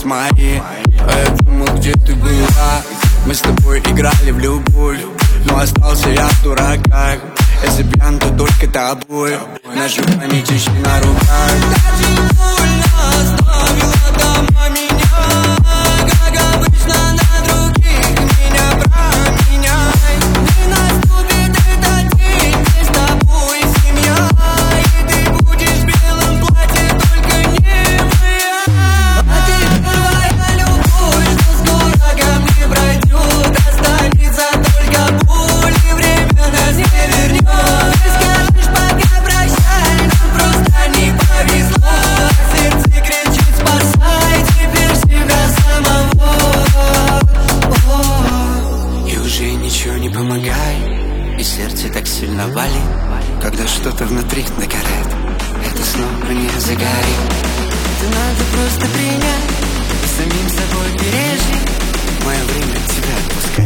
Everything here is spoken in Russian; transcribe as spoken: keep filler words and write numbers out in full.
остались мои. А я думал, где ты была. Мы с тобой играли в любовь, но остался я в дураках. Если пьян, то только тобой. Наши памяти на руках. Даже больно оставила дома меня. Как обычно на других меня променяй. Не наступит этот день, мы с тобой семья. И ты будешь в белом платье, только не моя. А ты первая любовь, что скоро ко мне пройдет. Останется только боль, и время нас не вернет. Ты скажешь пока прощай, нам просто не повезло. Сердце кричит спасай теперь себя самого. И уже ничего не помогает, и сердце так сильно валит, когда что-то внутри нагорает. Это снова не загорит. Это надо просто принять и самим собой пережить. Мое время тебя отпускать.